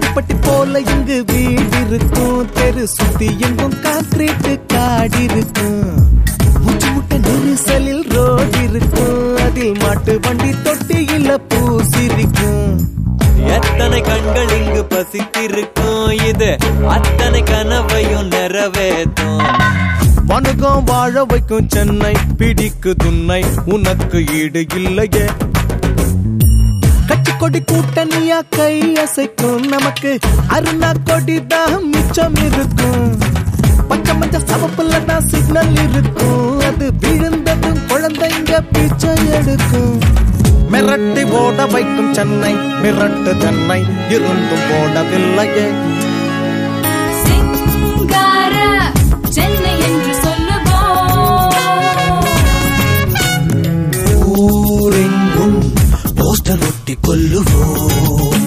பட்டி போல இங்கு வீடு இருக்கும், தெரு சுத்தி எங்கும் கான்கிரீட் காடு இருக்கும். மூச்சு முட்ட நெரிசலில் ரோடு இருக்கும், அதில் மாட்டு வண்டி தொட்டியில பூசிருக்கும். எத்தனை கண்கள் இங்கு பசித்திருக்கும், இது அத்தனை கனவையும் நிறைவேற்றும். வணக்கம் வாழ வைக்கும் சென்னை, பிடிக்கு துணை உனக்கு ஈடு இல்லையே. கட்சி கொடி கூட்டணியா கை அசைக்கும், நமக்கு அருணா கொடி தான் மிச்சம் இருக்கும். பச்சை மஞ்சள் சவப்புல தான் சிக்னல் இருக்கும், அது விழுந்ததும் குழந்தைங்க பிச்சை எடுக்கும். மிரட்டி ஓட வைக்கும் சென்னை, மிரட்டு சென்னை இருந்தும் ஓடவில்லையே. சிங்கார சென்னை என்று சொல்லுவோம், ஊரெங்கும் போஸ்டர் ஒட்டி கொல்லுவோம்.